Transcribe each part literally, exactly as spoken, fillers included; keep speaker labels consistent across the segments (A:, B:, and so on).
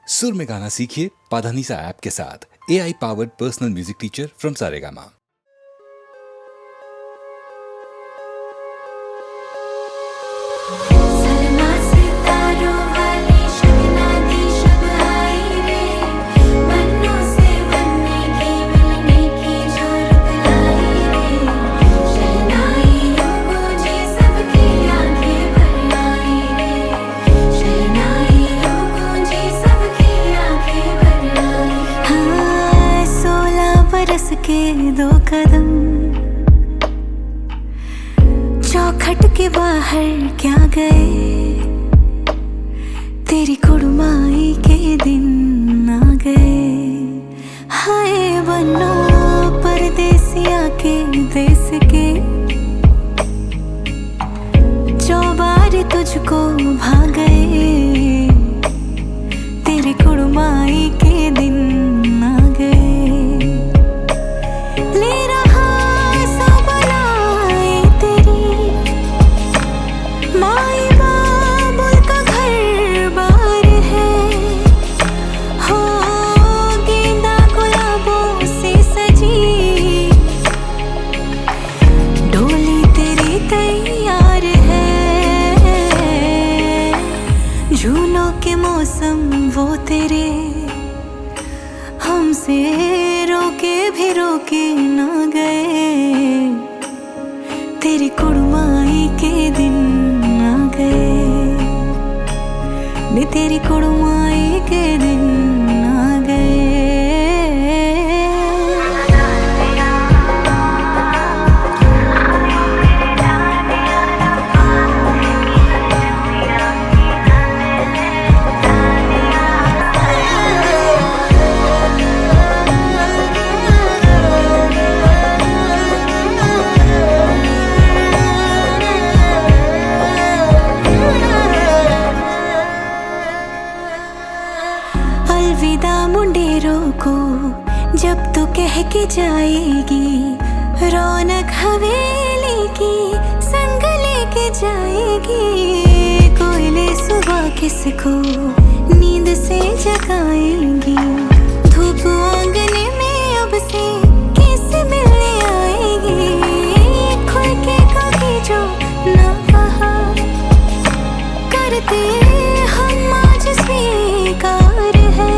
A: सुर में गाना सीखिए पाधानीसा ऐप के साथ। A I powered personal music teacher from Saregama.
B: के दो कदम चौखट के बाहर क्या गए, तेरी कुड़माई के दिन आ गए। हाय बनो परदेसिया के देश के, चौबार तुझको भा गए, तेरी कुड़माई के दिन आ गए। झूलों के मौसम वो तेरे, हमसे रोके भी रोके ना गए, तेरी कुड़माई के दिन आ गए, नी तेरी कुड़माई के दिन आ गए। अलविदा मुंडेरों को जब तू कह के जाएगी, रौनक हवेली की संग लेके जाएगी। कोयले सुबह किसको नींद से जगाएंगी, धूप आंगने में अब से कैसे मिलने आएगी। खुल के कभी जो ना कहा करते हम आज स्वीकार है,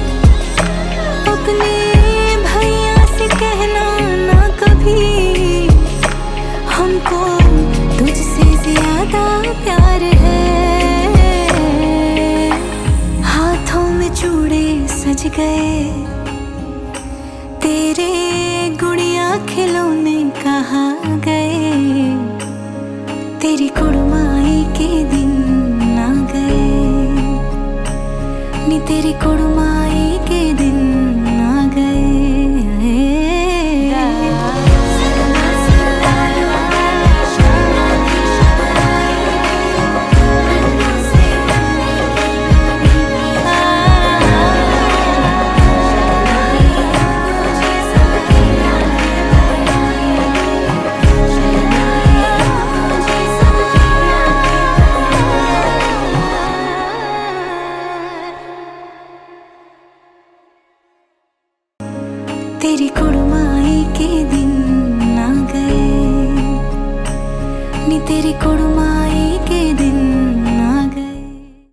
B: अपने भैया से कहना ना कभी, हमको तुझसे ज्यादा प्यार है। हाथों में चूड़े सज गए, तेरे गुड़िया खिलौने कहाँ गए, तेरी कुड़माई के दिन आ गए, नी तेरी कुड़माई के दिन आ गए। तेरी कुड़माई के दिन आ गए, नी तेरी कुड़माई